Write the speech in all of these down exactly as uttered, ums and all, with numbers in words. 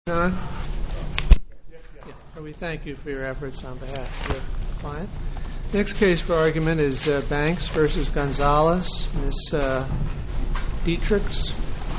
John? Yeah. We thank you for your efforts on behalf of your client. Next case for argument is uh, Banks versus Gonzalez. Miz Uh, Dietrichs.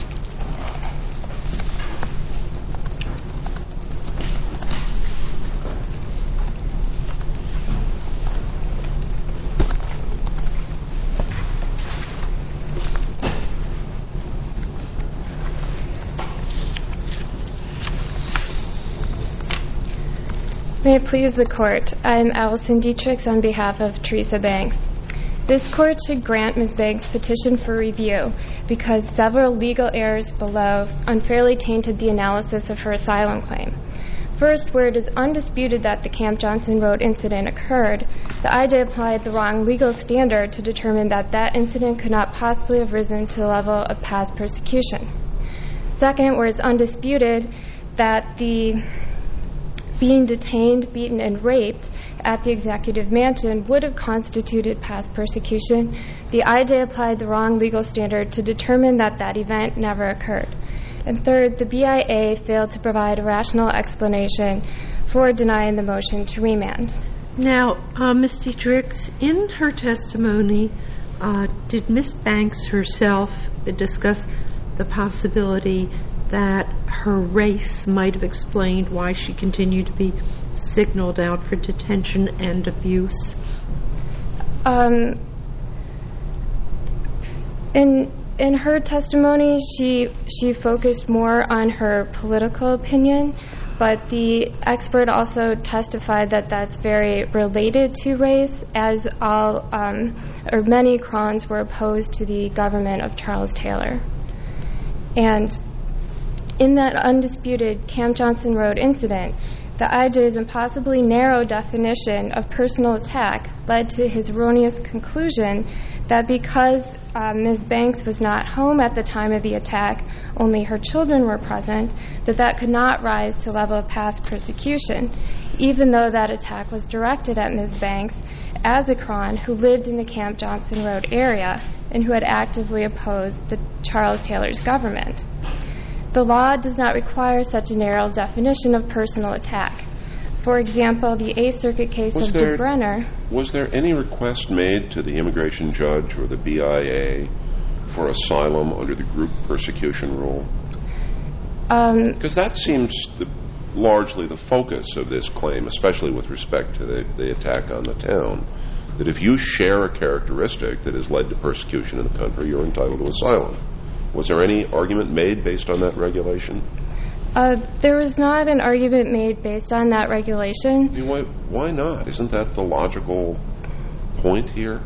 May it please the Court, I am Allison Dietrichs on behalf of Teresa Banks. This Court should grant Miz Banks' petition for review because several legal errors below unfairly tainted the analysis of her asylum claim. First, where it is undisputed that the Camp Johnson Road incident occurred, the I J applied the wrong legal standard to determine that that incident could not possibly have risen to the level of past persecution. Second, where it's undisputed that the being detained, beaten, and raped at the executive mansion would have constituted past persecution, the I J applied the wrong legal standard to determine that that event never occurred. And third, the B I A failed to provide a rational explanation for denying the motion to remand. Now, uh, Miz Dietrichs, in her testimony, uh, did Miz Banks herself discuss the possibility that her race might have explained why she continued to be signaled out for detention and abuse? Um, in in her testimony, she she focused more on her political opinion, but the expert also testified that that's very related to race, as all um, or many Krons were opposed to the government of Charles Taylor. And in that undisputed Camp Johnson Road incident, the I J's impossibly narrow definition of personal attack led to his erroneous conclusion that because uh, Miz Banks was not home at the time of the attack, only her children were present, that that could not rise to the level of past persecution, even though that attack was directed at Miz Banks as a Kron who lived in the Camp Johnson Road area and who had actively opposed the Charles Taylor's government. The law does not require such a narrow definition of personal attack. For example, the Eighth Circuit case was of there, DeBrenner... Was there any request made to the immigration judge or the B I A for asylum under the group persecution rule? Because um, that seems the, largely the focus of this claim, especially with respect to the, the attack on the town, that if you share a characteristic that has led to persecution in the country, you're entitled to asylum. Was there any argument made based on that regulation? Uh, there was not an argument made based on that regulation. I mean, why, why not? Isn't that the logical point here?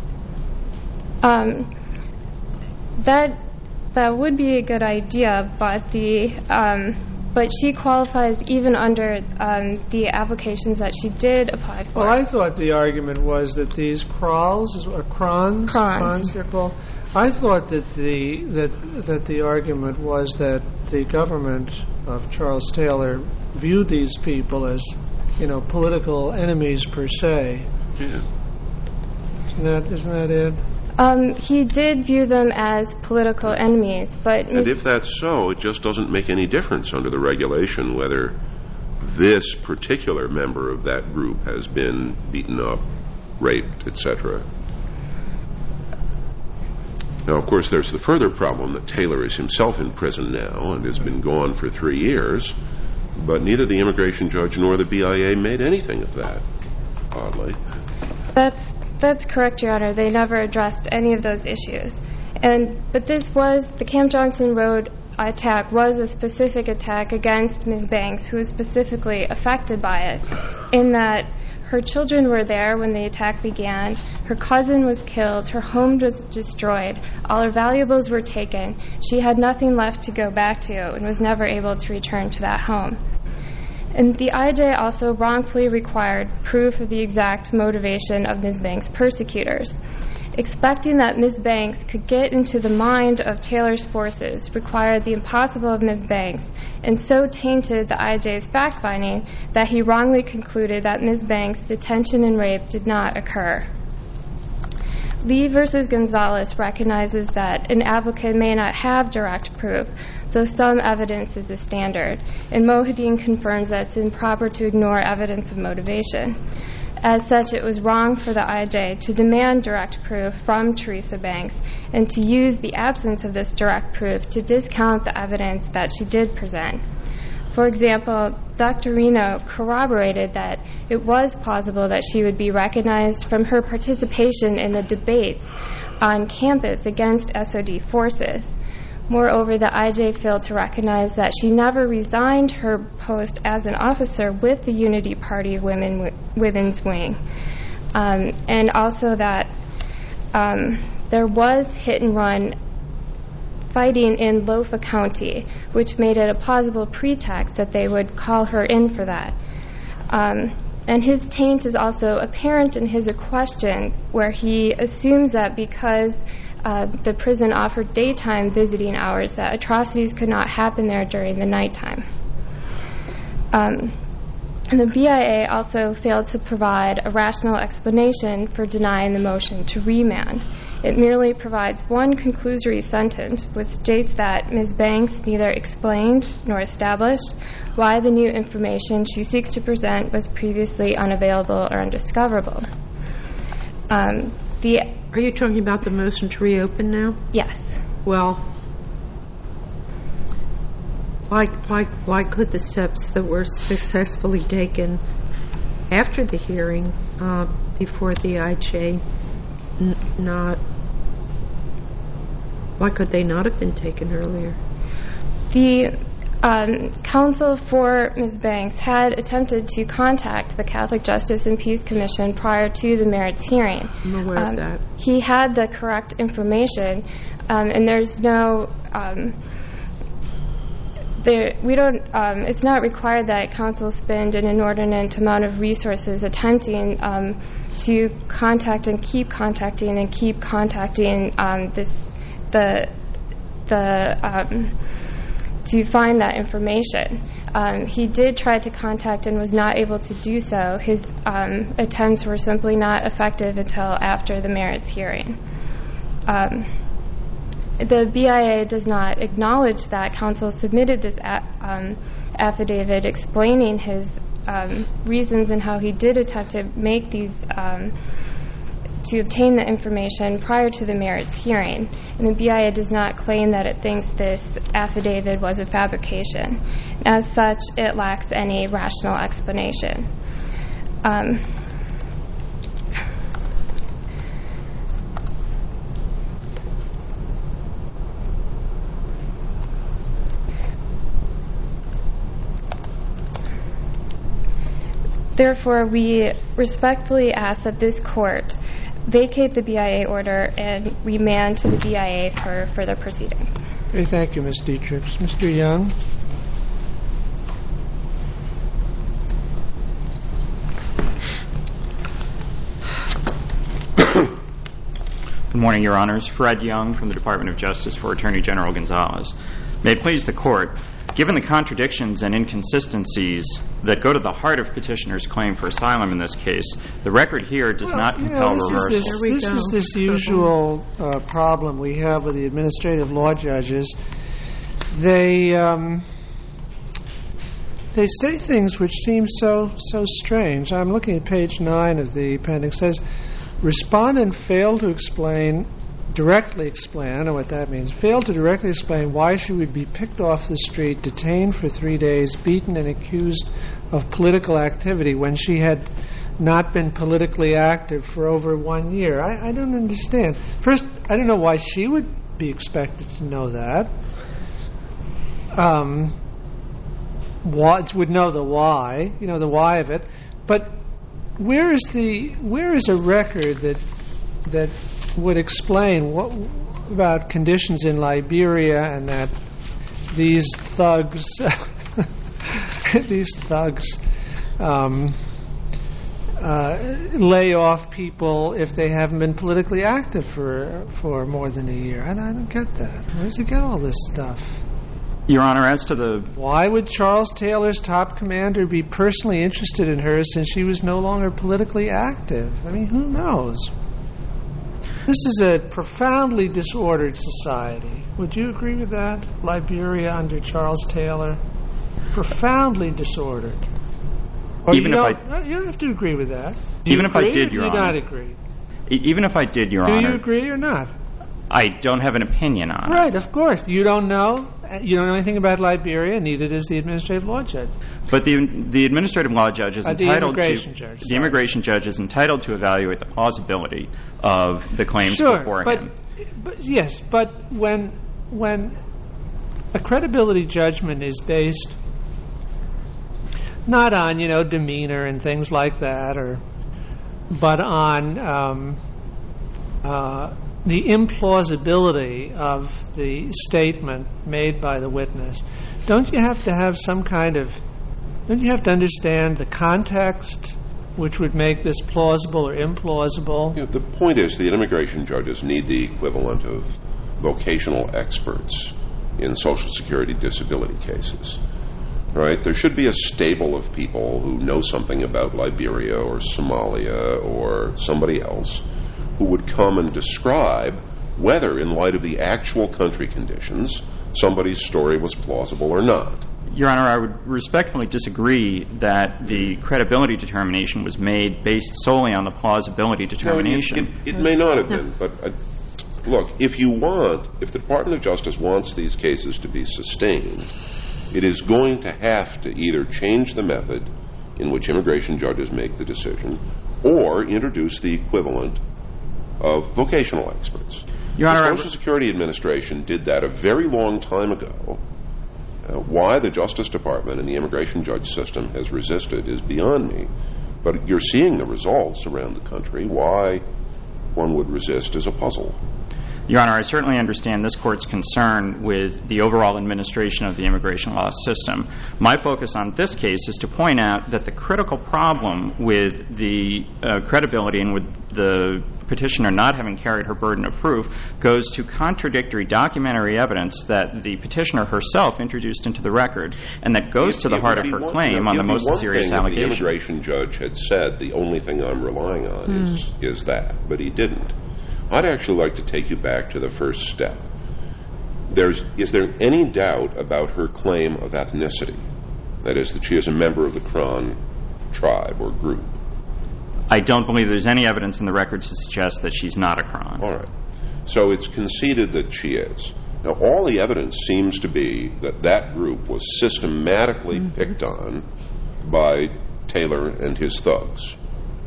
Um, that that would be a good idea, but the um, but she qualifies even under um, the applications that she did apply for. Well, I thought the argument was that these Kralls or Krons, Krons, Krons they're called. I thought that the that that the argument was that the government of Charles Taylor viewed these people as, you know, political enemies per se. Yeah. Isn't that isn't that it? Um, he did view them as political enemies, but and if that's so, it just doesn't make any difference under the regulation whether this particular member of that group has been beaten up, raped, et cetera. Now, of course, there's the further problem that Taylor is himself in prison now and has been gone for three years, but neither the immigration judge nor the B I A made anything of that, oddly. That's that's correct, Your Honor. They never addressed any of those issues. And but this was, the Camp Johnson Road attack was a specific attack against Miz Banks, who was specifically affected by it, in that her children were there when the attack began, her cousin was killed, her home was destroyed, all her valuables were taken, she had nothing left to go back to and was never able to return to that home. And the I J also wrongfully required proof of the exact motivation of Miz Banks' persecutors. Expecting that Miz Banks could get into the mind of Taylor's forces required the impossible of Miz Banks, and so tainted the I J's fact-finding that he wrongly concluded that Miz Banks' detention and rape did not occur. Lee versus Gonzalez recognizes that an applicant may not have direct proof, so some evidence is a standard, and Mohideen confirms that it's improper to ignore evidence of motivation. As such, it was wrong for the I J to demand direct proof from Teresa Banks and to use the absence of this direct proof to discount the evidence that she did present. For example, Doctor Reno corroborated that it was plausible that she would be recognized from her participation in the debates on campus against S O D forces. Moreover, the I J failed to recognize that she never resigned her post as an officer with the Unity Party Women, Women's Wing, um, and also that um, there was hit-and-run fighting in Lofa County, which made it a plausible pretext that they would call her in for that. Um, and his taint is also apparent in his question, where he assumes that because uh, the prison offered daytime visiting hours, that atrocities could not happen there during the nighttime. Um, and the B I A also failed to provide a rational explanation for denying the motion to remand. It merely provides one conclusory sentence which states that Miz Banks neither explained nor established why the new information she seeks to present was previously unavailable or undiscoverable. Um, the Are you talking about the motion to reopen now? Yes. Well, why, why, why could the steps that were successfully taken after the hearing uh, before the I J n- not, why could they not have been taken earlier? The um, counsel for Miz Banks had attempted to contact the Catholic Justice and Peace Commission prior to the merits hearing. I'm aware um, of that. He had the correct information, um, and there's no... Um, There, we don't. Um, it's not required that counsel spend an inordinate amount of resources attempting um, to contact and keep contacting and keep contacting um, this the the um, to find that information. Um, he did try to contact and was not able to do so. His um, attempts were simply not effective until after the merits hearing. Um, The B I A does not acknowledge that counsel submitted this a- um, affidavit explaining his um, reasons and how he did attempt to make these, um, to obtain the information prior to the merits hearing. And the B I A does not claim that it thinks this affidavit was a fabrication. As such, it lacks any rational explanation. Um, Therefore, we respectfully ask that this court vacate the B I A order and remand to the B I A for further proceedings. Okay, thank you, Miz Dietrich. Mister Young. Good morning, Your Honors. Fred Young from the Department of Justice for Attorney General Gonzalez. May it please the Court, given the contradictions and inconsistencies that go to the heart of petitioner's claim for asylum in this case, the record here does well, not you compel know, this reversal. Is this this is this usual uh, problem we have with the administrative law judges. They um, they say things which seem so so strange. I'm looking at page nine of the appendix. It says, respondent failed to explain, directly explain, I don't know what that means, failed to directly explain why she would be picked off the street, detained for three days, beaten and accused of political activity when she had not been politically active for over one year. I, I don't understand. First, I don't know why she would be expected to know that. Um, would know the why, you know, the why of it. But where is the where is a record that that would explain what about conditions in Liberia and that these thugs these thugs um, uh, lay off people if they haven't been politically active for for more than a year? I, I don't get that. Where does he get all this stuff? Your Honor, as to the... Why would Charles Taylor's top commander be personally interested in her since she was no longer politically active? I mean, who knows? This is a profoundly disordered society. Would you agree with that? Liberia under Charles Taylor, profoundly disordered. Or even you if don't, I, you don't have to agree with that. Do even you if I agree did, or do Your you Honor. not agree? Even if I did, Your do Honor. Do you agree or not? I don't have an opinion on right, it. Right, of course. You don't know. You don't know anything about Liberia, neither does the administrative law judge. But the the administrative law judge is uh, entitled the immigration to judge, the immigration judge is entitled to evaluate the plausibility of the claims sure, before but, him. But yes, but when when a credibility judgment is based not on you know demeanor and things like that, or but on um, uh, the implausibility of the statement made by the witness, don't you have to have some kind of, don't you have to understand the context which would make this plausible or implausible? You know, the point is the immigration judges need the equivalent of vocational experts in Social Security disability cases. Right? There should be a stable of people who know something about Liberia or Somalia or somebody else who would come and describe whether, in light of the actual country conditions, somebody's story was plausible or not. Your Honor, I would respectfully disagree that the credibility determination was made based solely on the plausibility determination. No, it, it, it may not have been, but uh, look, if you want, if the Department of Justice wants these cases to be sustained, it is going to have to either change the method in which immigration judges make the decision or introduce the equivalent of vocational experts. Your Honor, the Social Security Administration did that a very long time ago. Uh, why the Justice Department and the immigration judge system has resisted is beyond me. But you're seeing the results around the country. Why one would resist is a puzzle. Your Honor, I certainly understand this Court's concern with the overall administration of the immigration law system. My focus on this case is to point out that the critical problem with the uh, credibility and with the petitioner not having carried her burden of proof goes to contradictory documentary evidence that the petitioner herself introduced into the record, and that goes to the heart of her claim on the most serious allegation. The immigration judge had said the only thing I'm relying on mm. is, is that, but he didn't. I'd actually like to take you back to the first step. There's, is there any doubt about her claim of ethnicity? That is, that she is a member of the Kron tribe or group? I don't believe there's any evidence in the record to suggest that she's not a Kron. All right. So it's conceded that she is. Now, all the evidence seems to be that that group was systematically mm-hmm. picked on by Taylor and his thugs.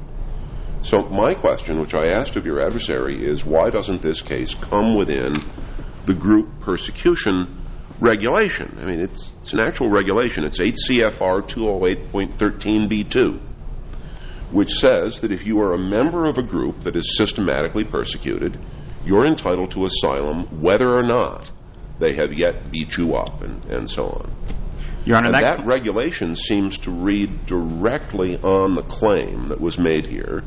So my question, which I asked of your adversary, is why doesn't this case come within the group persecution regulation? I mean, it's, it's an actual regulation. It's eight C F R two oh eight point thirteen B two, which says that if you are a member of a group that is systematically persecuted, you're entitled to asylum whether or not they have yet beat you up and, and so on. Your Honor, and that, that regulation seems to read directly on the claim that was made here,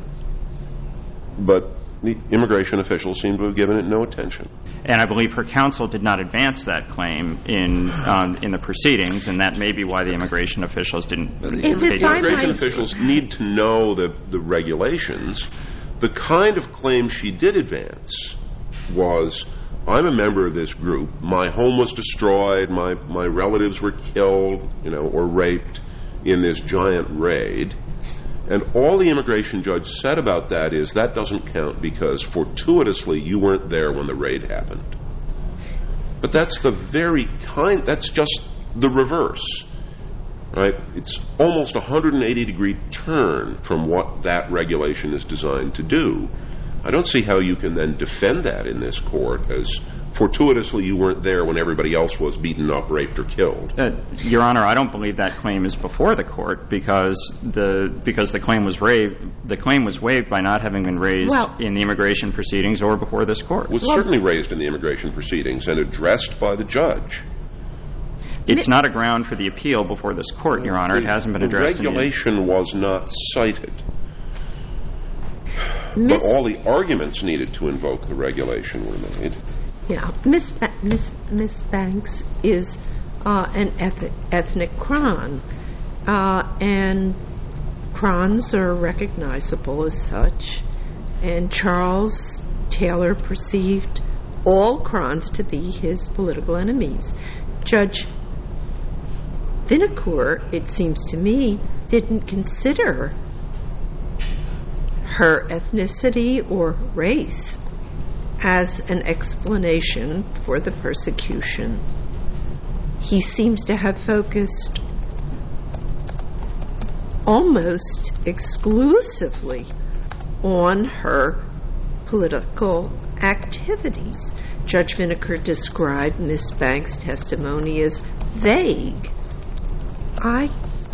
but the immigration officials seem to have given it no attention. And I believe her counsel did not advance that claim in um, in the proceedings, and that may be why the immigration officials didn't. The immigration officials need to know the, the regulations. The kind of claim she did advance was, I'm a member of this group. My home was destroyed. My, my relatives were killed, you know, or raped in this giant raid. And all the immigration judge said about that is that doesn't count because fortuitously you weren't there when the raid happened. But that's the very kind, that's just the reverse, right? It's almost a one hundred eighty degree turn from what that regulation is designed to do. I don't see how you can then defend that in this court as fortuitously you weren't there when everybody else was beaten up, raped, or killed. Uh, Your Honor, I don't believe that claim is before the court because the because the claim was waived. The claim was waived by not having been raised well, in the immigration proceedings or before this court. It was well, certainly raised in the immigration proceedings and addressed by the judge. It's not a ground for the appeal before this court, Your Honor. The, it hasn't been addressed. The regulation in the was not cited. But all the arguments needed to invoke the regulation were made. Yeah, Miss ba- Miss Miss Banks is uh, an eth- ethnic Kron, uh, and Krons are recognizable as such. And Charles Taylor perceived all Krons to be his political enemies. Judge Vinokur, it seems to me, didn't consider her ethnicity or race as an explanation for the persecution. He seems to have focused almost exclusively on her political activities. Judge Vinokur described Miss Banks' testimony as vague. I,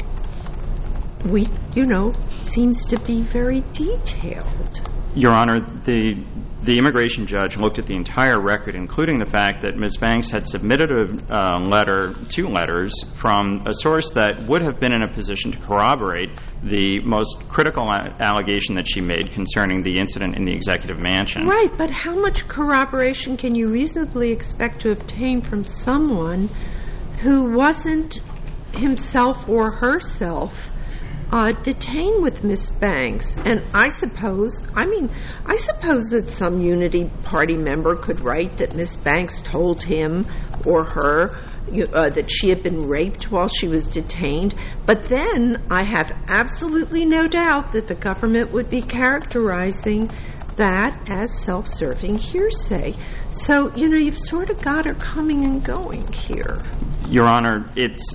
we, you know, seems to be very detailed. Your Honor, the the immigration judge looked at the entire record, including the fact that Miz Banks had submitted a uh, letter, two letters, from a source that would have been in a position to corroborate the most critical a- allegation that she made concerning the incident in the executive mansion. Right, but how much corroboration can you reasonably expect to obtain from someone who wasn't himself or herself Uh, detained with Miss Banks? And I suppose, I mean, I suppose that some Unity Party member could write that Miss Banks told him or her uh, that she had been raped while she was detained. But then I have absolutely no doubt that the government would be characterizing that as self-serving hearsay. So, you know, you've sort of got her coming and going here. Your Honor, it's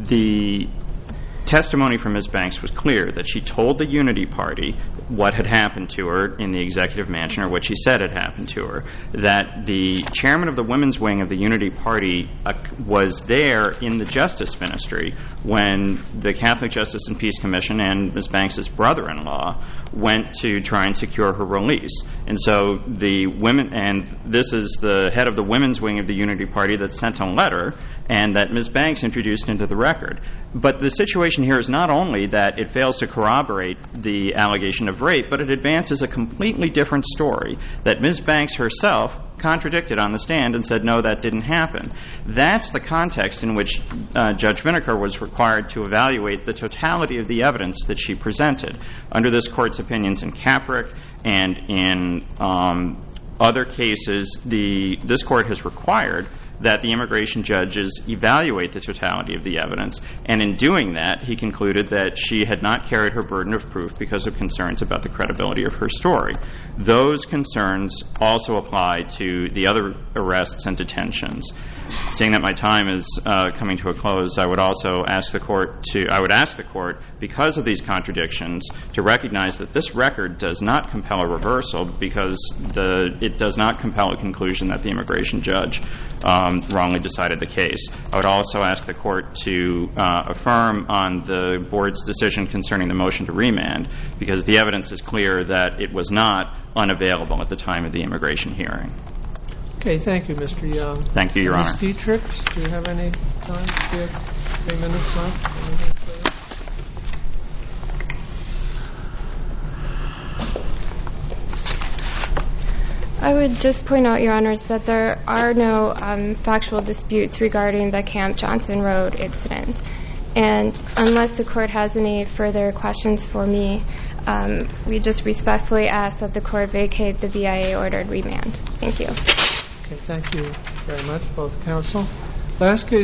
the testimony from Miz Banks was clear that she told the Unity Party what had happened to her in the executive mansion, or what she said had happened to her, that the chairman of the women's wing of the Unity Party uh, was there in the Justice Ministry when the Catholic Justice and Peace Commission and Miz Banks' brother-in-law went to try and secure her release. And so the women, and this is the head of the women's wing of the Unity Party that sent a letter and that Miz Banks introduced into the record. But the situation here is not only that it fails to corroborate the allegation of rape, but it advances a completely different story that Miz Banks herself contradicted on the stand and said, no, that didn't happen. That's the context in which uh, Judge Vinokur was required to evaluate the totality of the evidence that she presented. Under this Court's opinions in Caprick and in um, other cases, the this Court has required that the immigration judges evaluate the totality of the evidence. And in doing that, he concluded that she had not carried her burden of proof because of concerns about the credibility of her story. Those concerns also apply to the other arrests and detentions. Seeing that my time is uh, coming to a close, I would also ask the Court to, I would ask the Court, because of these contradictions, to recognize that this record does not compel a reversal because the, it does not compel a conclusion that the immigration judge um, wrongly decided the case. I would also ask the Court to uh, affirm on the Board's decision concerning the motion to remand, because the evidence is clear that it was not unavailable at the time of the immigration hearing. Okay, thank you, Mister Young. Thank you, Your Miz Honor. Dietrichs, do you have any time? Do you have three minutes left? Anything further? I would just point out, Your Honors, that there are no um, factual disputes regarding the Camp Johnson Road incident. And unless the Court has any further questions for me, um, we just respectfully ask that the Court vacate the B I A-ordered remand. Thank you. Okay, thank you very much, both counsel. Last case.